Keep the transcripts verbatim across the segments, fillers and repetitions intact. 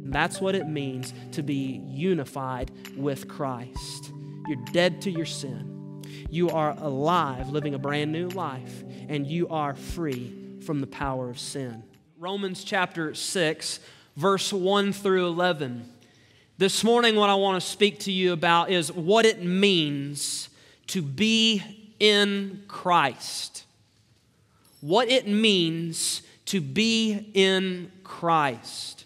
And that's what it means to be unified with Christ. You're dead to your sin. You are alive, living a brand new life, and you are free from the power of sin. Romans chapter six, verse one through eleven. This morning, what I want to speak to you about is what it means to be in Christ. What it means to be in Christ.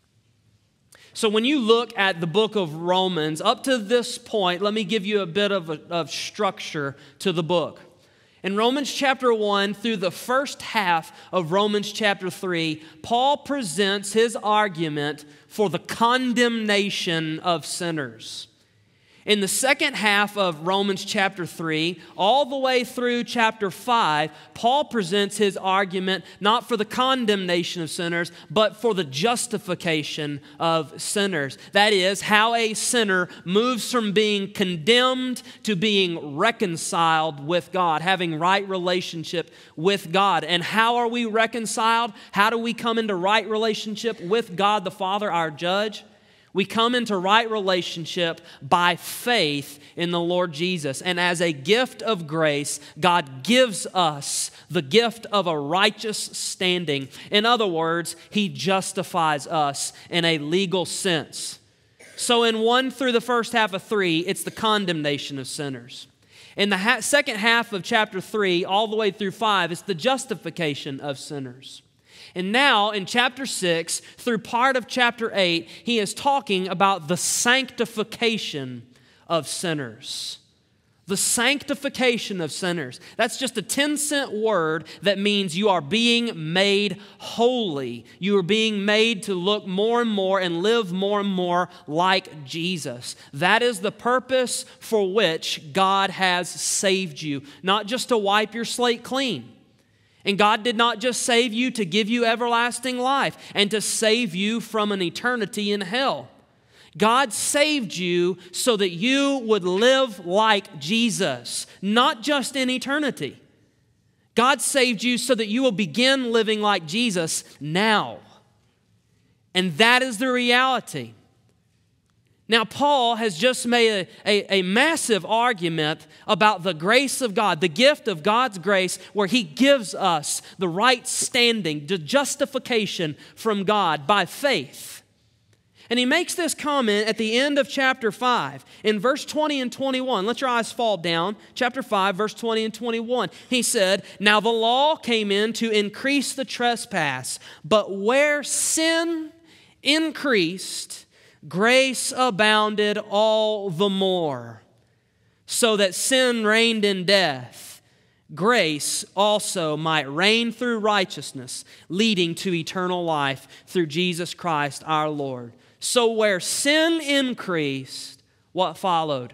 So when you look at the book of Romans, up to this point, let me give you a bit of, a, of structure to the book. In Romans chapter one through the first half of Romans chapter three, Paul presents his argument for the condemnation of sinners. In the second half of Romans chapter three, all the way through chapter five, Paul presents his argument not for the condemnation of sinners, but for the justification of sinners. That is, how a sinner moves from being condemned to being reconciled with God, having right relationship with God. And how are we reconciled? How do we come into right relationship with God the Father, our judge? We come into right relationship by faith in the Lord Jesus. And as a gift of grace, God gives us the gift of a righteous standing. In other words, He justifies us in a legal sense. So in one through the first half of three, it's the condemnation of sinners. In the ha- second half of chapter three, all the way through five, it's the justification of sinners. And now in chapter six, through part of chapter eight, he is talking about the sanctification of sinners. The sanctification of sinners. That's just a ten cent word that means you are being made holy. You are being made to look more and more and live more and more like Jesus. That is the purpose for which God has saved you. Not just to wipe your slate clean. And God did not just save you to give you everlasting life and to save you from an eternity in hell. God saved you so that you would live like Jesus, not just in eternity. God saved you so that you will begin living like Jesus now. And that is the reality. Now, Paul has just made a, a, a massive argument about the grace of God, the gift of God's grace, where He gives us the right standing, the justification from God by faith. And he makes this comment at the end of chapter five, in verse twenty and twenty-one. Let your eyes fall down. Chapter five, verse twenty and twenty-one. He said, "Now the law came in to increase the trespass, but where sin increased, grace abounded all the more, so that sin reigned in death. Grace also might reign through righteousness, leading to eternal life through Jesus Christ our Lord." So where sin increased, what followed?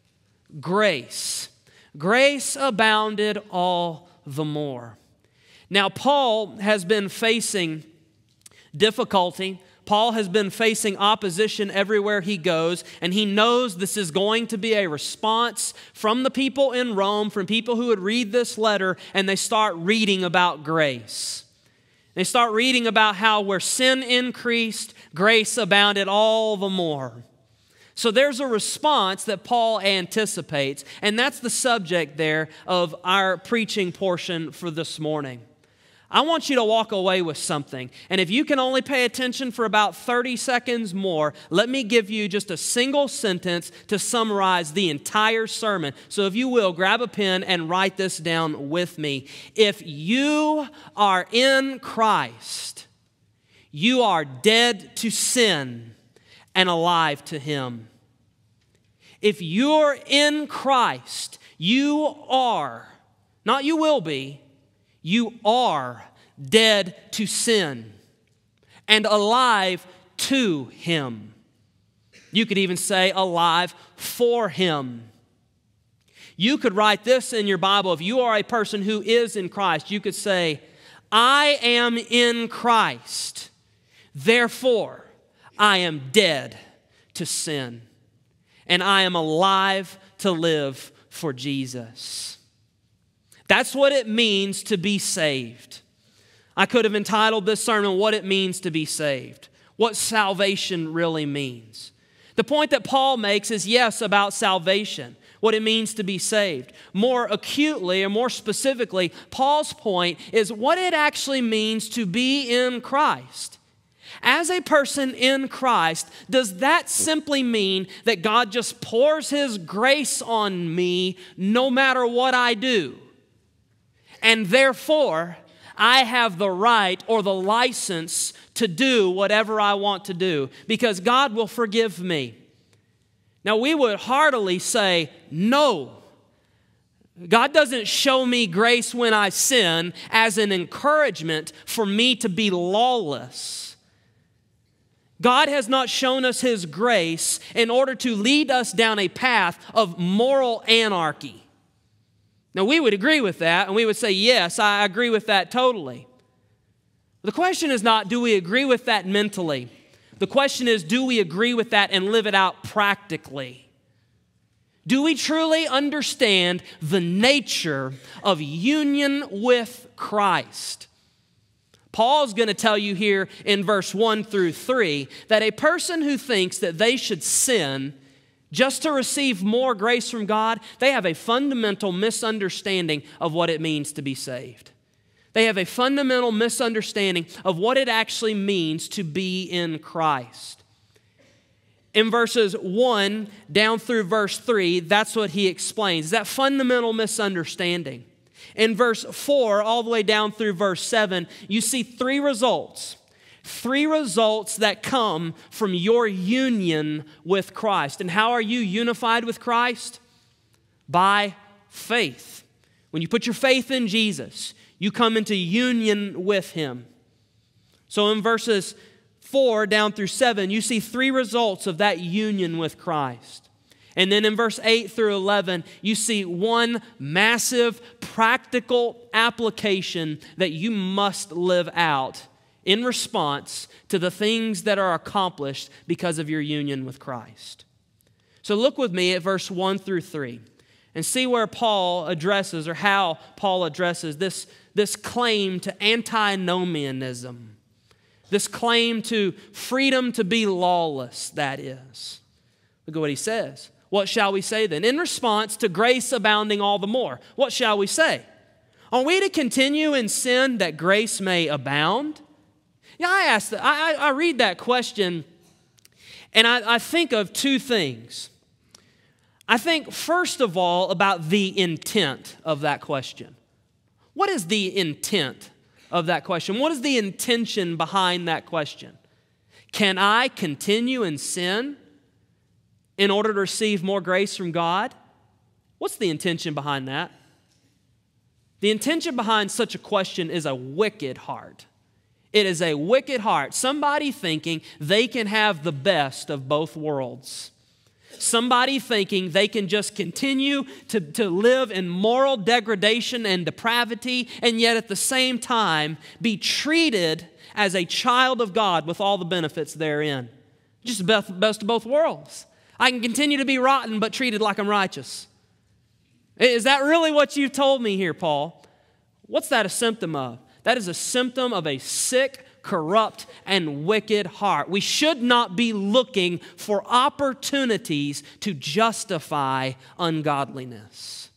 Grace. Grace abounded all the more. Now, Paul has been facing difficulty. Paul has been facing opposition everywhere he goes, and he knows this is going to be a response from the people in Rome, from people who would read this letter, and they start reading about grace. They start reading about how where sin increased, grace abounded all the more. So there's a response that Paul anticipates, and that's the subject there of our preaching portion for this morning. I want you to walk away with something. And if you can only pay attention for about thirty seconds more, let me give you just a single sentence to summarize the entire sermon. So if you will, grab a pen and write this down with me. If you are in Christ, you are dead to sin and alive to Him. If you're in Christ, you are, not you will be, you are dead to sin and alive to Him. You could even say alive for Him. You could write this in your Bible. If you are a person who is in Christ, you could say, "I am in Christ, therefore I am dead to sin, and I am alive to live for Jesus." That's what it means to be saved. I could have entitled this sermon, "What It Means to Be Saved." what salvation really means. The point that Paul makes is, yes, about salvation, what it means to be saved. More acutely, or more specifically, Paul's point is what it actually means to be in Christ. As a person in Christ, does that simply mean that God just pours His grace on me no matter what I do? And therefore, I have the right or the license to do whatever I want to do because God will forgive me. Now, we would heartily say, no. God doesn't show me grace when I sin as an encouragement for me to be lawless. God has not shown us His grace in order to lead us down a path of moral anarchy. Now, we would agree with that, and we would say, yes, I agree with that totally. The question is not, do we agree with that mentally? The question is, do we agree with that and live it out practically? Do we truly understand the nature of union with Christ? Paul's going to tell you here in verse one through three that a person who thinks that they should sin just to receive more grace from God, they have a fundamental misunderstanding of what it means to be saved. They have a fundamental misunderstanding of what it actually means to be in Christ. In verses one down through verse three, that's what he explains, that fundamental misunderstanding. In verse four, all the way down through verse seven, you see three results. Three results that come from your union with Christ. And how are you unified with Christ? By faith. When you put your faith in Jesus, you come into union with Him. So in verses four down through seven, you see three results of that union with Christ. And then in verse eight through eleven, you see one massive practical application that you must live out in response to the things that are accomplished because of your union with Christ. So look with me at verse one through three and see where Paul addresses, or how Paul addresses this, this claim to antinomianism, this claim to freedom to be lawless, that is. Look at what he says. What shall we say then? In response to grace abounding all the more, what shall we say? Are we to continue in sin that grace may abound? Yeah, I ask that. I, I read that question, and I, I think of two things. I think, first of all, about the intent of that question. What is the intent of that question? What is the intention behind that question? Can I continue in sin in order to receive more grace from God? What's the intention behind that? The intention behind such a question is a wicked heart. It is a wicked heart. Somebody thinking they can have the best of both worlds. Somebody thinking they can just continue to, to live in moral degradation and depravity, and yet at the same time be treated as a child of God with all the benefits therein. Just the best of both worlds. I can continue to be rotten but treated like I'm righteous. Is that really what you've told me here, Paul? What's that a symptom of? That is a symptom of a sick, corrupt, and wicked heart. We should not be looking for opportunities to justify ungodliness.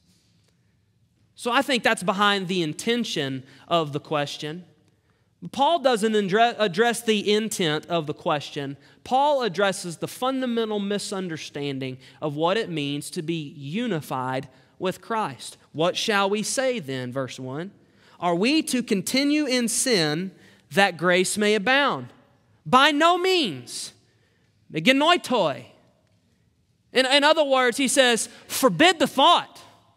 So I think that's behind the intention of the question. Paul doesn't address the intent of the question. Paul addresses the fundamental misunderstanding of what it means to be unified with Christ. What shall we say then, verse one? Are we to continue in sin that grace may abound? By no means. Meganoitoi. In, in other words, he says, forbid the thought.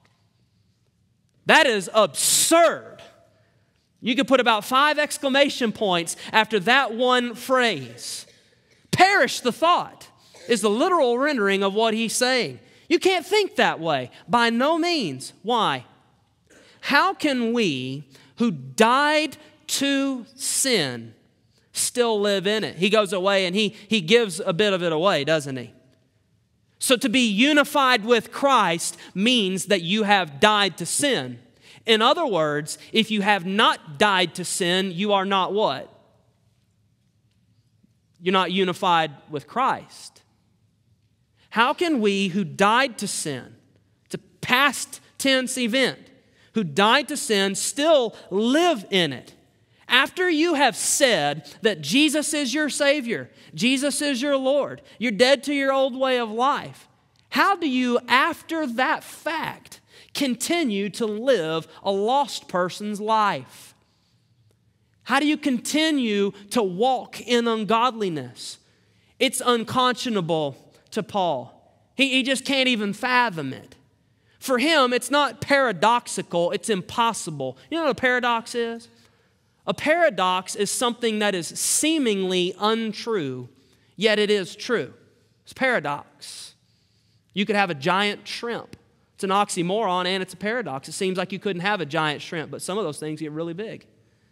That is absurd. You could put about five exclamation points after that one phrase. Perish the thought is the literal rendering of what he's saying. You can't think that way. By no means. Why? How can we, who died to sin, still live in it? He goes away and he, he gives a bit of it away, doesn't he? So to be unified with Christ means that you have died to sin. In other words, if you have not died to sin, you are not what? you're not unified with Christ. How can we who died to sin, it's a past tense event, who died to sin still live in it? After you have said that Jesus is your Savior, Jesus is your Lord, you're dead to your old way of life, how do you, after that fact, continue to live a lost person's life? How do you continue to walk in ungodliness? It's unconscionable to Paul. He, he just can't even fathom it. For him, it's not paradoxical, it's impossible. You know what a paradox is? A paradox is something that is seemingly untrue, yet it is true. It's paradox. You could have a giant shrimp. It's an oxymoron and it's a paradox. It seems like you couldn't have a giant shrimp, but some of those things get really big.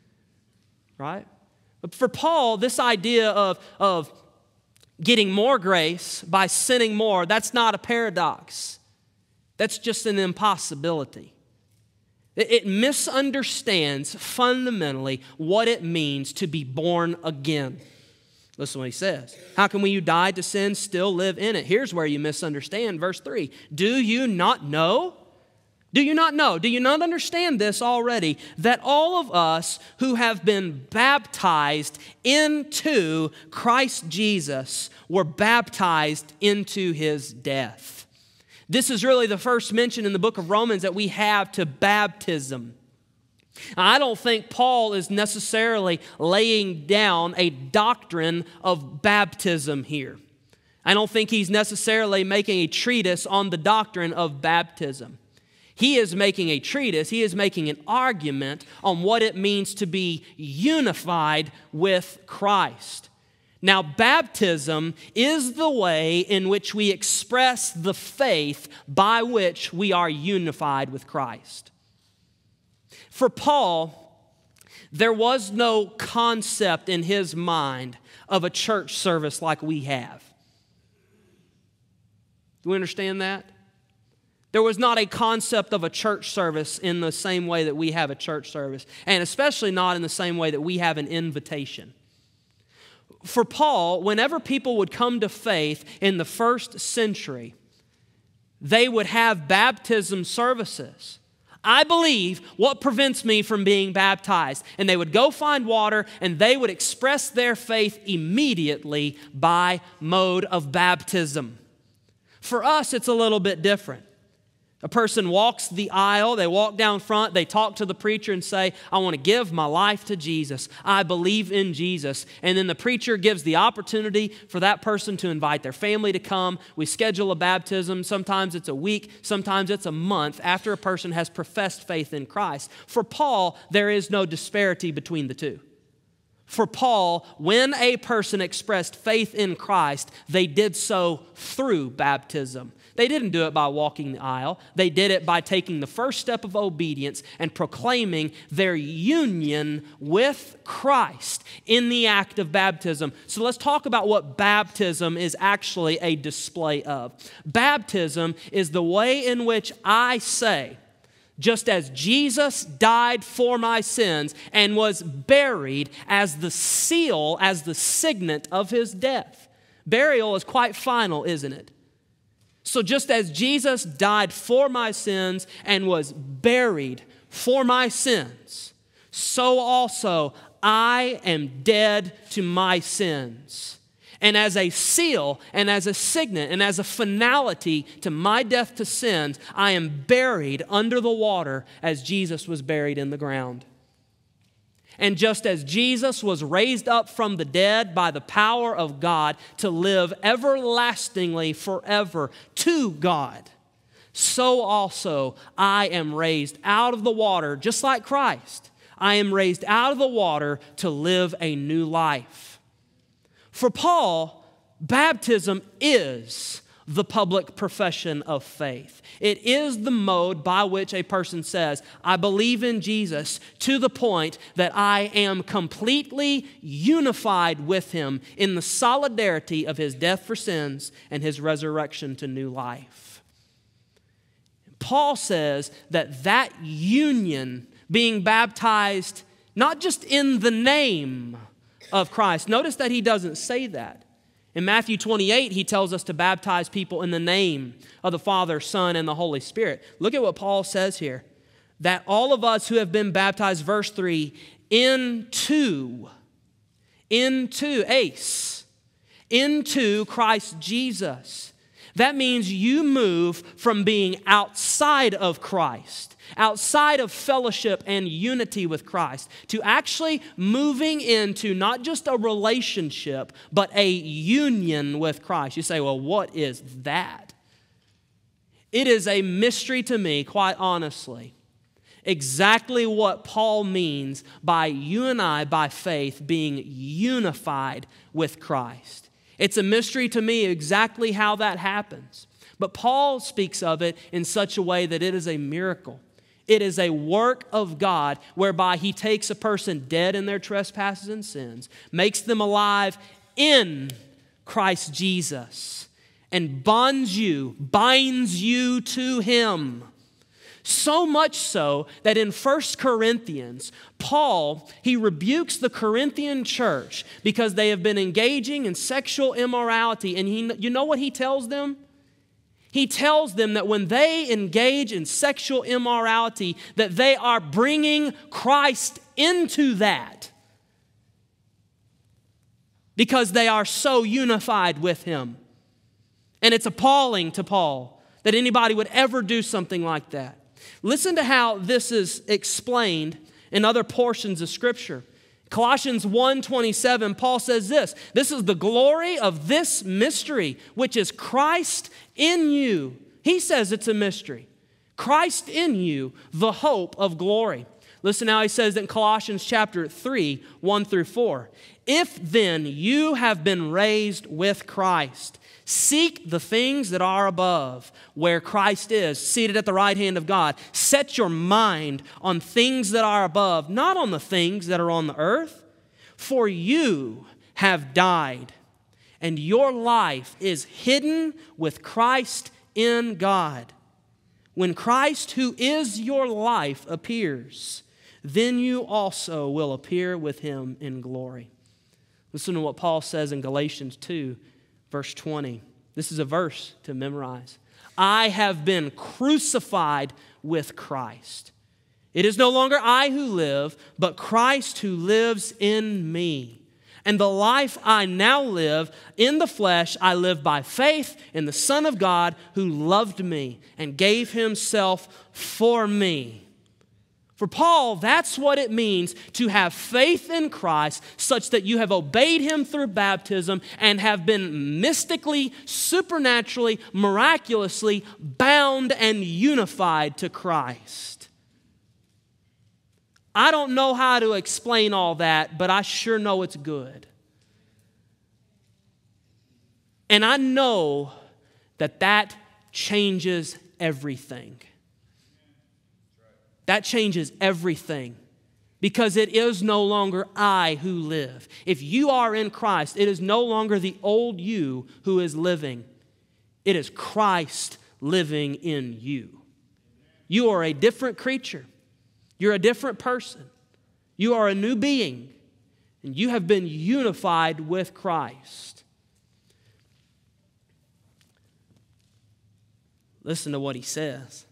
Right? But for Paul, this idea of, of getting more grace by sinning more, that's not a paradox. That's just an impossibility. It, it misunderstands fundamentally what it means to be born again. Listen to what he says. How can we who died to sin still live in it? Here's where you misunderstand. Verse three. Do you not know? Do you not know? Do you not understand this already? That all of us who have been baptized into Christ Jesus were baptized into his death. This is really the first mention in the book of Romans that we have to baptism. I don't think Paul is necessarily laying down a doctrine of baptism here. I don't think he's necessarily making a treatise on the doctrine of baptism. He is making a treatise, he is making an argument on what it means to be unified with Christ. Now, baptism is the way in which we express the faith by which we are unified with Christ. For Paul, there was no concept in his mind of a church service like we have. Do we understand that? There was not a concept of a church service in the same way that we have a church service, and especially not in the same way that we have an invitation. For Paul, whenever people would come to faith in the first century, they would have baptism services. I believe what prevents me from being baptized. And they would go find water and they would express their faith immediately by mode of baptism. For us, it's a little bit different. A person walks the aisle, they walk down front, they talk to the preacher and say, I want to give my life to Jesus. I believe in Jesus. And then the preacher gives the opportunity for that person to invite their family to come. We schedule a baptism. Sometimes it's a week, sometimes it's a month after a person has professed faith in Christ. For Paul, there is no disparity between the two. For Paul, when a person expressed faith in Christ, they did so through baptism. They didn't do it by walking the aisle. They did it by taking the first step of obedience and proclaiming their union with Christ in the act of baptism. So let's talk about what baptism is actually a display of. Baptism is the way in which I say, just as Jesus died for my sins and was buried as the seal, as the signet of his death. Burial is quite final, isn't it? So just as Jesus died for my sins and was buried for my sins, so also I am dead to my sins. And as a seal and as a signet and as a finality to my death to sins, I am buried under the water as Jesus was buried in the ground. And just as Jesus was raised up from the dead by the power of God to live everlastingly forever to God, so also I am raised out of the water, just like Christ. I am raised out of the water to live a new life. For Paul, baptism is the public profession of faith. It is the mode by which a person says, I believe in Jesus to the point that I am completely unified with him in the solidarity of his death for sins and his resurrection to new life. Paul says that that union, being baptized not just in the name, of Christ. Notice that he doesn't say that. In Matthew twenty-eight, he tells us to baptize people in the name of the Father, Son, and the Holy Spirit. Look at what Paul says here. That all of us who have been baptized, verse three, into, into, ace, into Christ Jesus. That means you move from being outside of Christ, outside of fellowship and unity with Christ, to actually moving into not just a relationship, but a union with Christ. You say, well, what is that? It is a mystery to me, quite honestly, exactly what Paul means by you and I, by faith, being unified with Christ. It's a mystery to me exactly how that happens. But Paul speaks of it in such a way that it is a miracle. It is a work of God whereby he takes a person dead in their trespasses and sins, makes them alive in Christ Jesus, and bonds you, binds you to him. So much so that in First Corinthians, Paul, he rebukes the Corinthian church because they have been engaging in sexual immorality. And he, you know what he tells them? He tells them that when they engage in sexual immorality, that they are bringing Christ into that because they are so unified with him. And it's appalling to Paul that anybody would ever do something like that. Listen to how this is explained in other portions of Scripture. Colossians one twenty-seven, Paul says this, this is the glory of this mystery, which is Christ in you. He says it's a mystery. Christ in you, the hope of glory. Listen how he says in Colossians chapter three, one through four. If then you have been raised with Christ, seek the things that are above, where Christ is, seated at the right hand of God. Set your mind on things that are above, not on the things that are on the earth. For you have died, and your life is hidden with Christ in God. When Christ, who is your life, appears, then you also will appear with him in glory. Listen to what Paul says in Galatians two, verse twenty. This is a verse to memorize. I have been crucified with Christ. It is no longer I who live, but Christ who lives in me. And the life I now live in the flesh, I live by faith in the Son of God who loved me and gave himself for me. For Paul, that's what it means to have faith in Christ such that you have obeyed him through baptism and have been mystically, supernaturally, miraculously bound and unified to Christ. I don't know how to explain all that, but I sure know it's good. And I know that that changes everything. That changes everything because it is no longer I who live. If you are in Christ, it is no longer the old you who is living. It is Christ living in you. You are a different creature. You're a different person. You are a new being, and you have been unified with Christ. Listen to what he says.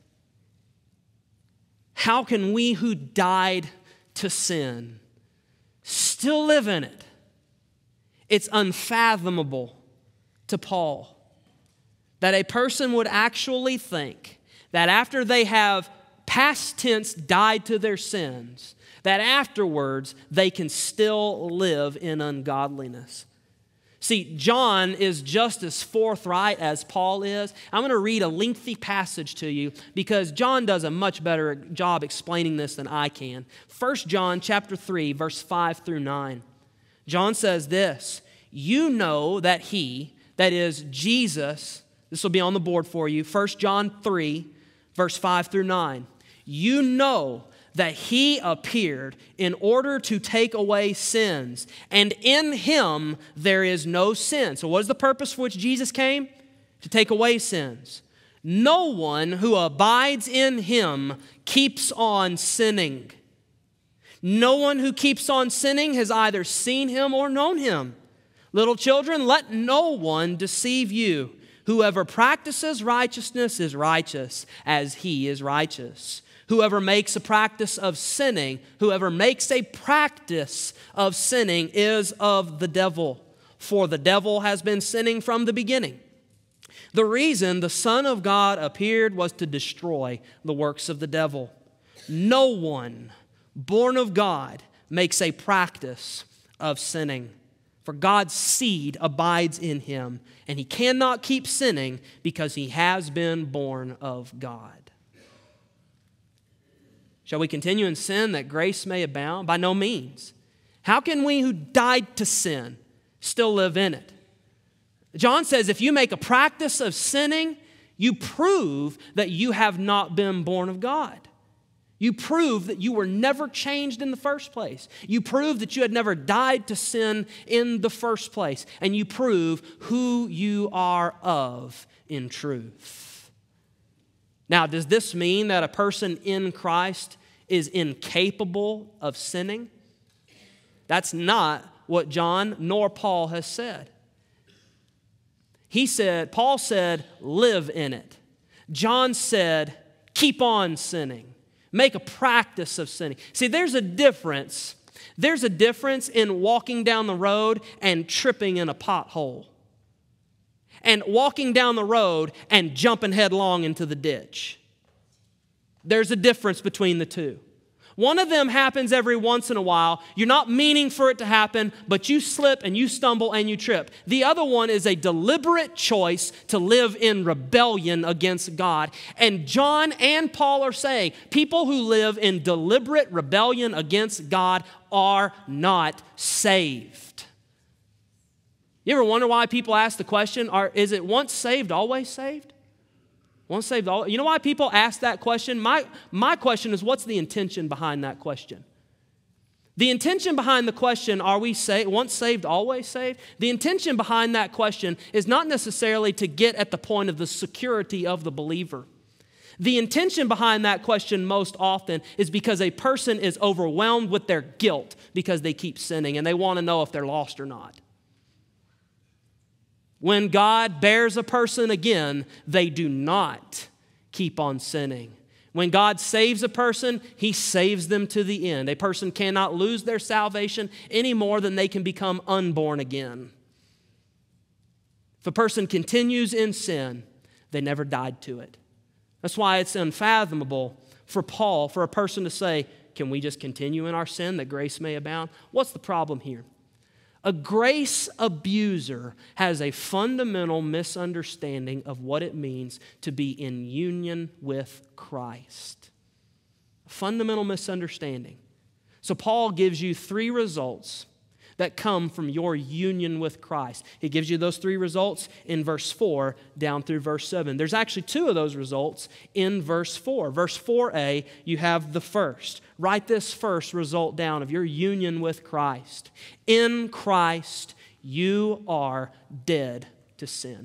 How can we who died to sin still live in it? It's unfathomable to Paul that a person would actually think that after they have past tense died to their sins, that afterwards they can still live in ungodliness. See, John is just as forthright as Paul is. I'm going to read a lengthy passage to you because John does a much better job explaining this than I can. First John chapter three, verse five through nine. John says this, you know that he, that is Jesus, this will be on the board for you, First John three, verse five through nine. You know that he appeared in order to take away sins, and in him there is no sin. So what is the purpose for which Jesus came? To take away sins. No one who abides in him keeps on sinning. No one who keeps on sinning has either seen him or known him. Little children, let no one deceive you. Whoever practices righteousness is righteous as he is righteous. Whoever makes a practice of sinning, whoever makes a practice of sinning is of the devil, for the devil has been sinning from the beginning. The reason the Son of God appeared was to destroy the works of the devil. No one born of God makes a practice of sinning, for God's seed abides in him, and he cannot keep sinning because he has been born of God. Shall we continue in sin that grace may abound? By no means. How can we who died to sin still live in it? John says if you make a practice of sinning, you prove that you have not been born of God. You prove that you were never changed in the first place. You prove that you had never died to sin in the first place. And you prove who you are of in truth. Now, does this mean that a person in Christ is incapable of sinning? That's not what John nor Paul has said. He said, Paul said, live in it. John said, keep on sinning. Make a practice of sinning. See, there's a difference. There's a difference in walking down the road and tripping in a pothole, and walking down the road and jumping headlong into the ditch. There's a difference between the two. One of them happens every once in a while. You're not meaning for it to happen, but you slip and you stumble and you trip. The other one is a deliberate choice to live in rebellion against God. And John and Paul are saying people who live in deliberate rebellion against God are not saved. You ever wonder why people ask the question, are, is it once saved, always saved? Once saved, all. You know why people ask that question? My, my question is, what's the intention behind that question? The intention behind the question, are we saved, once saved, always saved? The intention behind that question is not necessarily to get at the point of the security of the believer. The intention behind that question most often is because a person is overwhelmed with their guilt because they keep sinning and they want to know if they're lost or not. When God bears a person again, they do not keep on sinning. When God saves a person, he saves them to the end. A person cannot lose their salvation any more than they can become unborn again. If a person continues in sin, they never died to it. That's why it's unfathomable for Paul, for a person to say, can we just continue in our sin that grace may abound? What's the problem here? A grace abuser has a fundamental misunderstanding of what it means to be in union with Christ. A fundamental misunderstanding. So Paul gives you three results that come from your union with Christ. He gives you those three results in verse four down through verse seven. There's actually two of those results in verse four. Verse four a, you have the first. Write this first result down of your union with Christ. In Christ, you are dead to sin.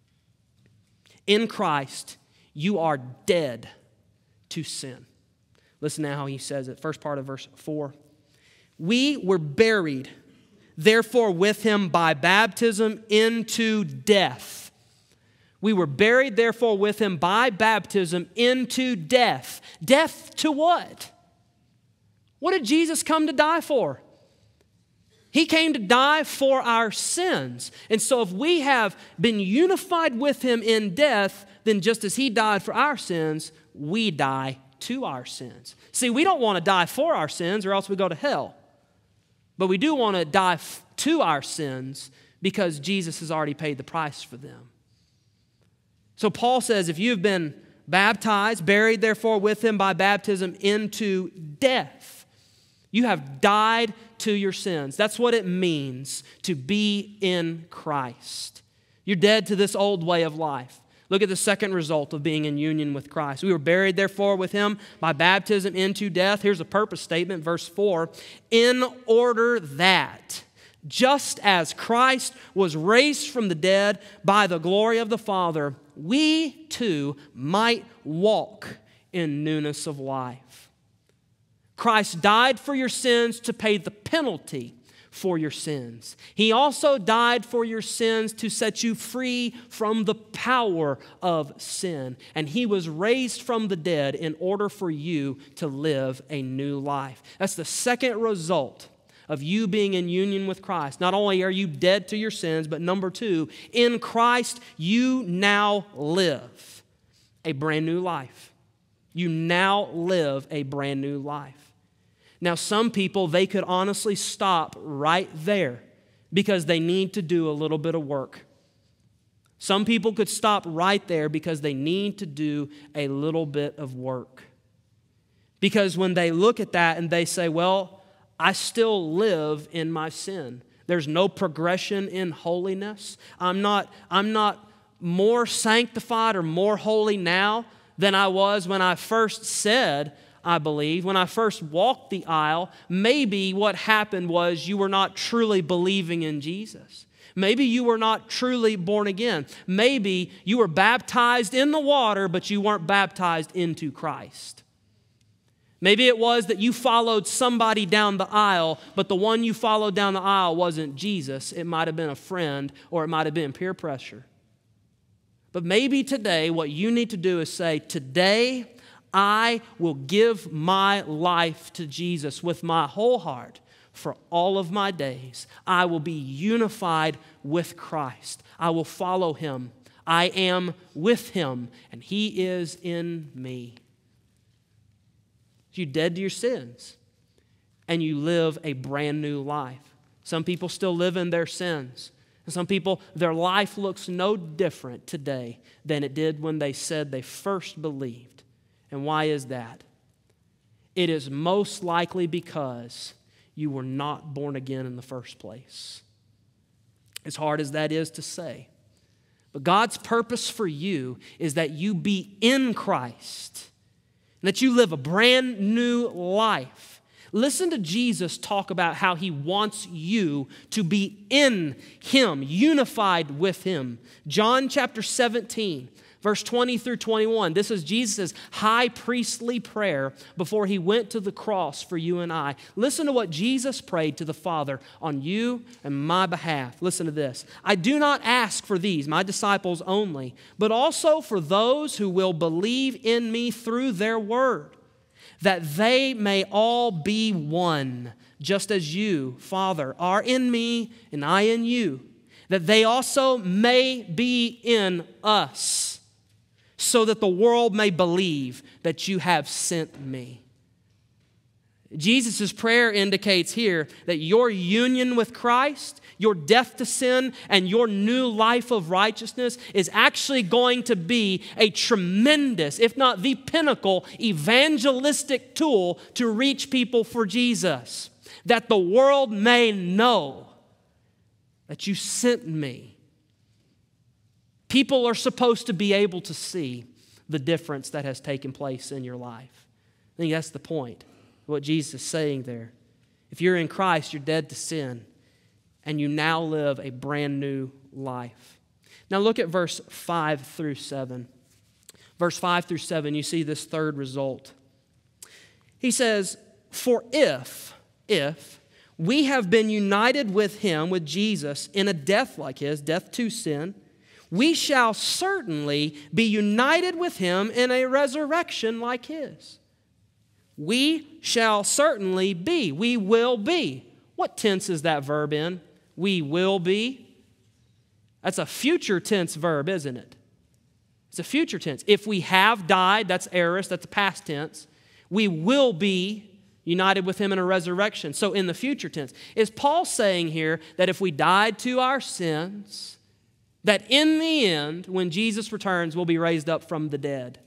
In Christ, you are dead to sin. Listen now how he says it. First part of verse four. We were buried, therefore, with him by baptism into death. We were buried, therefore, with him by baptism into death. Death to what? What did Jesus come to die for? He came to die for our sins. And so if we have been unified with him in death, then just as he died for our sins, we die to our sins. See, we don't want to die for our sins or else we go to hell. But we do want to die f- to our sins because Jesus has already paid the price for them. So Paul says, if you've been baptized, buried therefore with him by baptism into death, you have died to your sins. That's what it means to be in Christ. You're dead to this old way of life. Look at the second result of being in union with Christ. We were buried, therefore, with him by baptism into death. Here's a purpose statement, verse four. In order that, just as Christ was raised from the dead by the glory of the Father, we too might walk in newness of life. Christ died for your sins to pay the penalty for your sins. He also died for your sins to set you free from the power of sin. And He was raised from the dead in order for you to live a new life. That's the second result of you being in union with Christ. Not only are you dead to your sins, but number two, in Christ you now live a brand new life. You now live a brand new life. Now, some people, they could honestly stop right there because they need to do a little bit of work. Some people could stop right there because they need to do a little bit of work. Because when they look at that and they say, well, I still live in my sin. There's no progression in holiness. I'm not, I'm not more sanctified or more holy now than I was when I first said, I believe, when I first walked the aisle. Maybe what happened was you were not truly believing in Jesus. Maybe you were not truly born again. Maybe you were baptized in the water, but you weren't baptized into Christ. Maybe it was that you followed somebody down the aisle, but the one you followed down the aisle wasn't Jesus. It might have been a friend, or it might have been peer pressure. But maybe today what you need to do is say, today I will give my life to Jesus with my whole heart for all of my days. I will be unified with Christ. I will follow Him. I am with Him, and He is in me. You're dead to your sins, and you live a brand new life. Some people still live in their sins. And some people, their life looks no different today than it did when they said they first believed. And why is that? It is most likely because you were not born again in the first place. As hard as that is to say. But God's purpose for you is that you be in Christ, and that you live a brand new life. Listen to Jesus talk about how He wants you to be in Him, unified with Him. John chapter seventeen, verse twenty through twenty-one. This is Jesus' high priestly prayer before He went to the cross for you and I. Listen to what Jesus prayed to the Father on you and my behalf. Listen to this. I do not ask for these, my disciples only, but also for those who will believe in me through their word, that they may all be one, just as you, Father, are in me and I in you, that they also may be in us, so that the world may believe that you have sent me. Jesus' prayer indicates here that your union with Christ, your death to sin, and your new life of righteousness is actually going to be a tremendous, if not the pinnacle, evangelistic tool to reach people for Jesus. That the world may know that you sent me. People are supposed to be able to see the difference that has taken place in your life. I think that's the point of what Jesus is saying there. If you're in Christ, you're dead to sin, and you now live a brand new life. Now look at verse five through seven. Verse five through seven, you see this third result. He says, for if, if we have been united with Him, with Jesus, in a death like His, death to sin, we shall certainly be united with Him in a resurrection like His. We shall certainly be. We will be. What tense is that verb in? We will be. That's a future tense verb, isn't it? It's a future tense. If we have died, that's aorist, that's a past tense. We will be united with Him in a resurrection. So in the future tense, is Paul saying here that if we died to our sins, that in the end, when Jesus returns, we'll be raised up from the dead?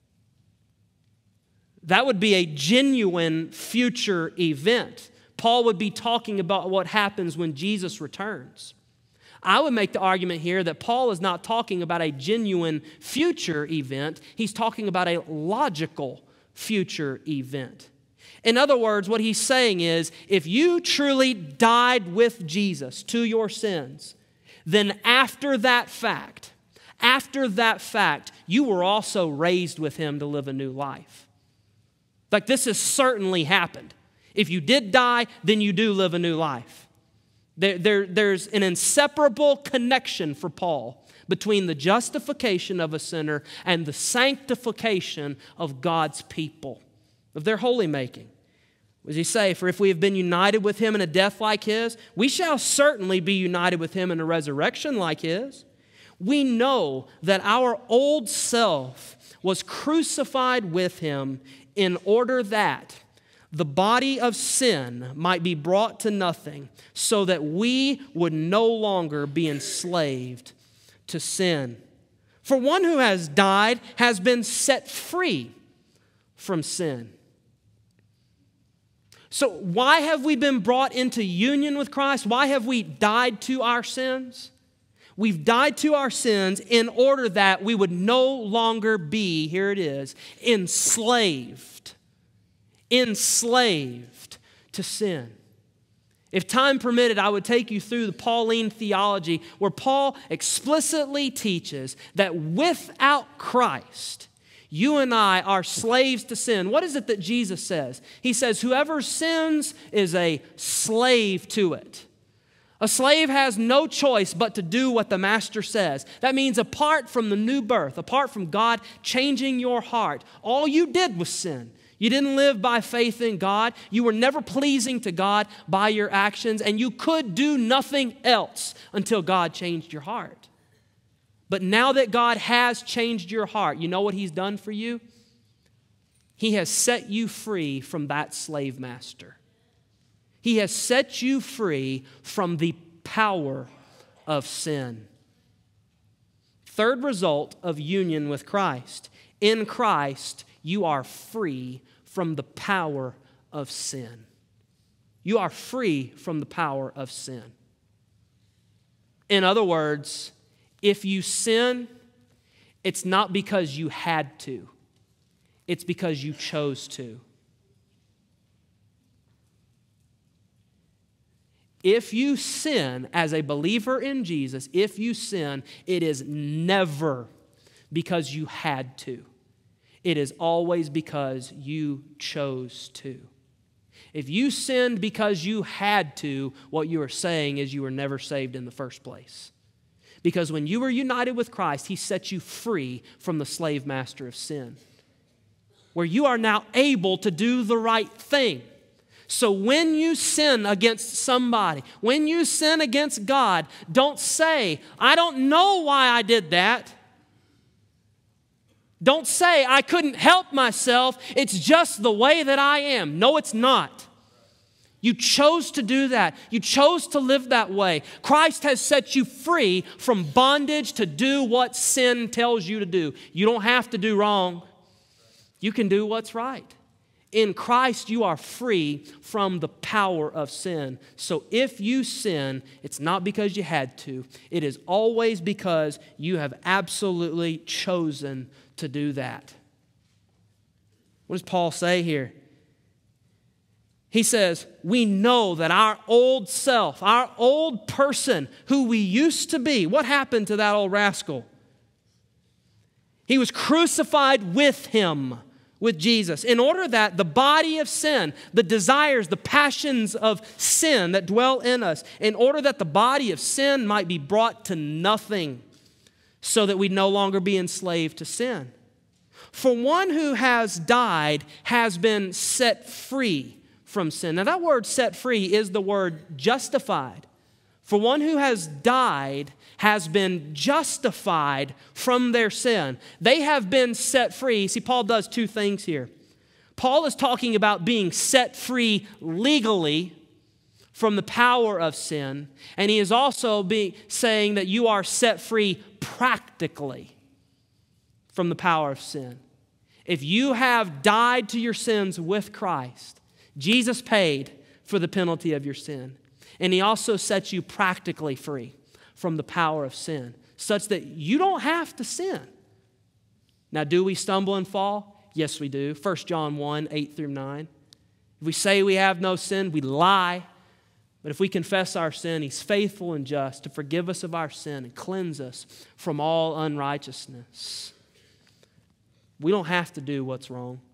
That would be a genuine future event. Paul would be talking about what happens when Jesus returns. I would make the argument here that Paul is not talking about a genuine future event. He's talking about a logical future event. In other words, what he's saying is, if you truly died with Jesus to your sins, then after that fact, after that fact, you were also raised with Him to live a new life. Like, this has certainly happened. If you did die, then you do live a new life. There, there, there's an inseparable connection for Paul between the justification of a sinner and the sanctification of God's people, of their holy making. What does he say? For if we have been united with him in a death like his, we shall certainly be united with him in a resurrection like his. We know that our old self was crucified with him in order that the body of sin might be brought to nothing, so that we would no longer be enslaved to sin. For one who has died has been set free from sin. So why have we been brought into union with Christ? Why have we died to our sins? We've died to our sins in order that we would no longer be, here it is, enslaved. Enslaved to sin. If time permitted, I would take you through the Pauline theology where Paul explicitly teaches that without Christ, you and I are slaves to sin. What is it that Jesus says? He says, whoever sins is a slave to it. A slave has no choice but to do what the master says. That means apart from the new birth, apart from God changing your heart, all you did was sin. You didn't live by faith in God. You were never pleasing to God by your actions, and you could do nothing else until God changed your heart. But now that God has changed your heart, you know what He's done for you? He has set you free from that slave master. He has set you free from the power of sin. Third result of union with Christ. In Christ, you are free from the power of sin. You are free from the power of sin. In other words, if you sin, it's not because you had to. It's because you chose to. If you sin as a believer in Jesus, if you sin, it is never because you had to. It is always because you chose to. If you sinned because you had to, what you are saying is you were never saved in the first place. Because when you were united with Christ, He set you free from the slave master of sin, where you are now able to do the right thing. So when you sin against somebody, when you sin against God, don't say, I don't know why I did that. Don't say, I couldn't help myself. It's just the way that I am. No, it's not. You chose to do that. You chose to live that way. Christ has set you free from bondage to do what sin tells you to do. You don't have to do wrong. You can do what's right. In Christ, you are free from the power of sin. So if you sin, it's not because you had to. It is always because you have absolutely chosen to do that. What does Paul say here? He says, we know that our old self, our old person who we used to be, what happened to that old rascal? He was crucified with Him, with Jesus, in order that the body of sin, the desires, the passions of sin that dwell in us, in order that the body of sin might be brought to nothing, so that we no longer be enslaved to sin. For one who has died has been set free from sin. Now that word set free is the word justified. For one who has died has been justified from their sin. They have been set free. See, Paul does two things here. Paul is talking about being set free legally from the power of sin, and he is also being, saying that you are set free practically from the power of sin. If you have died to your sins with Christ, Jesus paid for the penalty of your sin, and He also sets you practically free from the power of sin, such that you don't have to sin. Now, do we stumble and fall? Yes, we do. First John one, eight through nine. If we say we have no sin, we lie. But if we confess our sin, He's faithful and just to forgive us of our sin and cleanse us from all unrighteousness. We don't have to do what's wrong.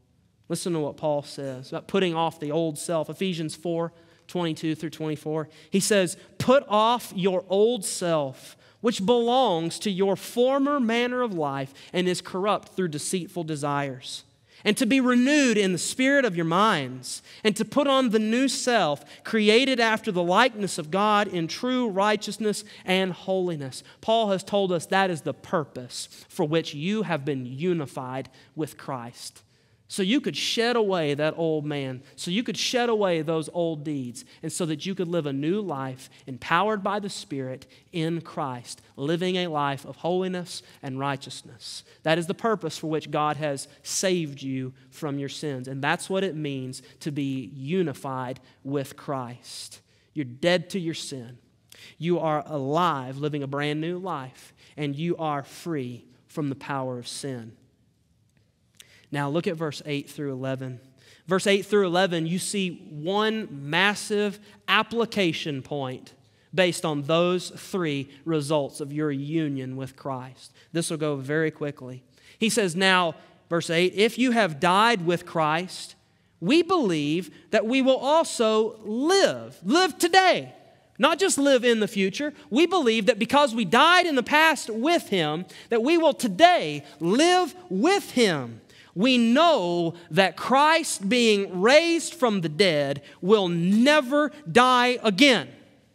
Listen to what Paul says about putting off the old self. Ephesians four, twenty-two through twenty-four. He says, put off your old self, which belongs to your former manner of life and is corrupt through deceitful desires, and to be renewed in the spirit of your minds, and to put on the new self, created after the likeness of God in true righteousness and holiness. Paul has told us that is the purpose for which you have been unified with Christ. So you could shed away that old man, so you could shed away those old deeds, and so that you could live a new life empowered by the Spirit in Christ, living a life of holiness and righteousness. That is the purpose for which God has saved you from your sins, and that's what it means to be unified with Christ. You're dead to your sin. You are alive, living a brand new life, and you are free from the power of sin. Now look at verse eight through eleven. Verse eight through eleven, you see one massive application point based on those three results of your union with Christ. This will go very quickly. He says, now, verse eight, if you have died with Christ, we believe that we will also live. Live today. Not just live in the future. We believe that because we died in the past with Him, that we will today live with Him. We know that Christ, being raised from the dead, will never die again.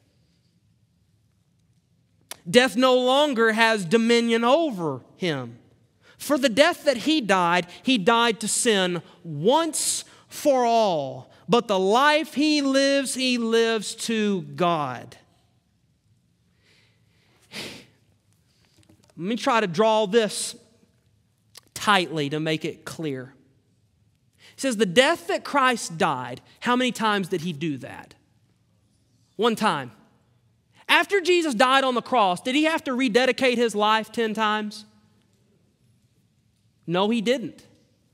Death no longer has dominion over Him. For the death that He died, He died to sin once for all. But the life He lives, He lives to God. Let me try to draw this tightly to make it clear. It says the death that Christ died, how many times did He do that? One time. After Jesus died on the cross, did He have to rededicate His life ten times? No, He didn't.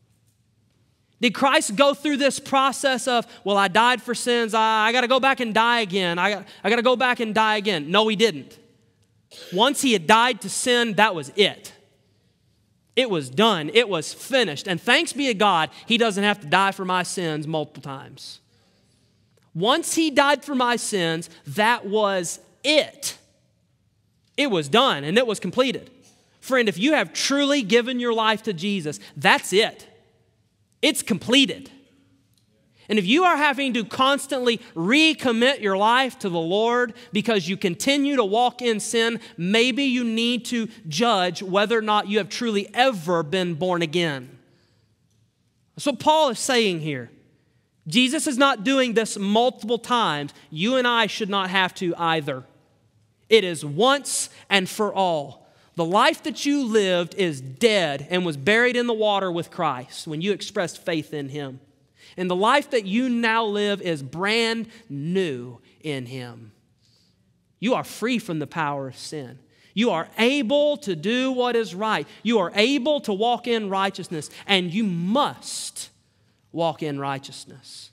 Did Christ go through this process of, well, I died for sins, I, I got to go back and die again, I got, I got to go back and die again? No, He didn't. Once He had died to sin, that was it. It was done. It was finished. And thanks be to God, He doesn't have to die for my sins multiple times. Once He died for my sins, that was it. It was done and it was completed. Friend, if you have truly given your life to Jesus, that's it. It's completed. And if you are having to constantly recommit your life to the Lord because you continue to walk in sin, maybe you need to judge whether or not you have truly ever been born again. That's what Paul is saying here. Jesus is not doing this multiple times. You and I should not have to either. It is once and for all. The life that you lived is dead and was buried in the water with Christ when you expressed faith in Him. And the life that you now live is brand new in Him. You are free from the power of sin. You are able to do what is right. You are able to walk in righteousness, and you must walk in righteousness.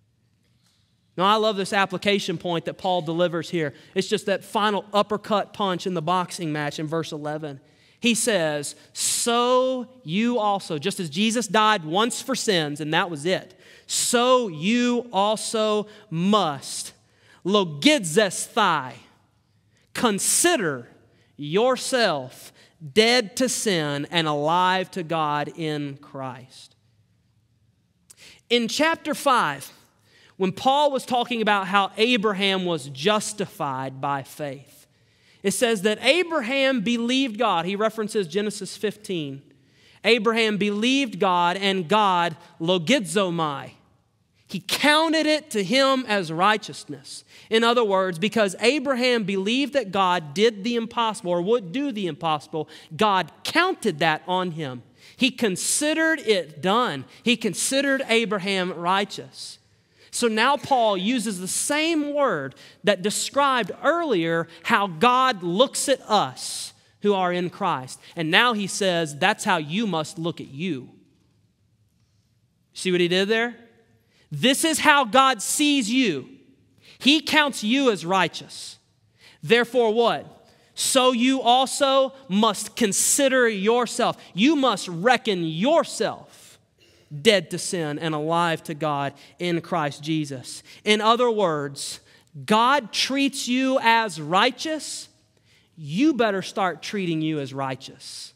Now, I love this application point that Paul delivers here. It's just that final uppercut punch in the boxing match in verse eleven. He says, so you also, just as Jesus died once for sins, and that was it, so you also must, logizesthai, consider yourself dead to sin and alive to God in Christ. In chapter five, when Paul was talking about how Abraham was justified by faith, it says that Abraham believed God. He references Genesis fifteen. Abraham believed God, and God logizomai. He counted it to him as righteousness. In other words, because Abraham believed that God did the impossible or would do the impossible, God counted that on him. He considered it done. He considered Abraham righteous. So now Paul uses the same word that described earlier how God looks at us who are in Christ. And now he says, that's how you must look at you. See what he did there? This is how God sees you. He counts you as righteous. Therefore what? So you also must consider yourself. You must reckon yourself dead to sin and alive to God in Christ Jesus. In other words, God treats you as righteous, you better start treating you as righteous.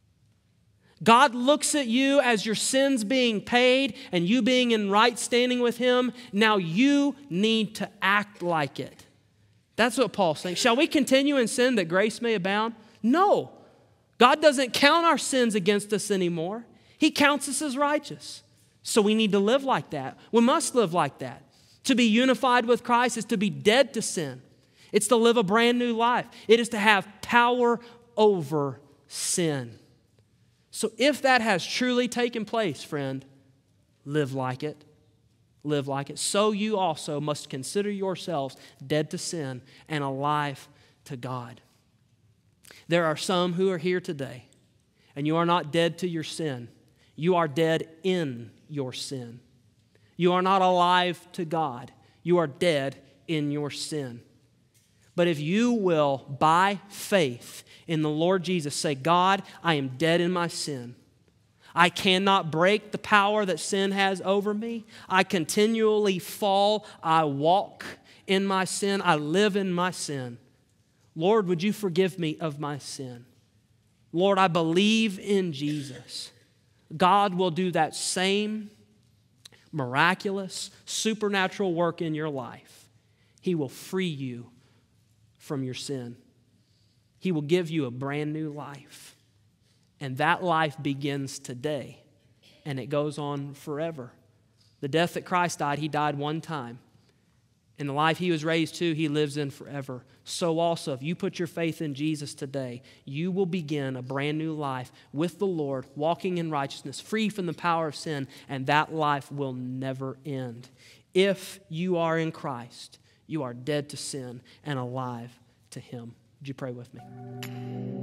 God looks at you as your sins being paid and you being in right standing with Him. Now you need to act like it. That's what Paul's saying. Shall we continue in sin that grace may abound? No. God doesn't count our sins against us anymore. He counts us as righteous. So we need to live like that. We must live like that. To be unified with Christ is to be dead to sin. It's to live a brand new life. It is to have power over sin. So if that has truly taken place, friend, live like it. Live like it. So you also must consider yourselves dead to sin and alive to God. There are some who are here today, and you are not dead to your sin. You are dead in your sin. You are not alive to God. You are dead in your sin. But if you will, by faith in the Lord Jesus, say, God, I am dead in my sin. I cannot break the power that sin has over me. I continually fall. I walk in my sin. I live in my sin. Lord, would you forgive me of my sin? Lord, I believe in Jesus. God will do that same miraculous, supernatural work in your life. He will free you from your sin. He will give you a brand new life. And that life begins today, and it goes on forever. The death that Christ died, He died one time. And the life He was raised to, He lives in forever. So also, if you put your faith in Jesus today, you will begin a brand new life with the Lord, walking in righteousness, free from the power of sin, and that life will never end. If you are in Christ, you are dead to sin and alive to Him. Would you pray with me?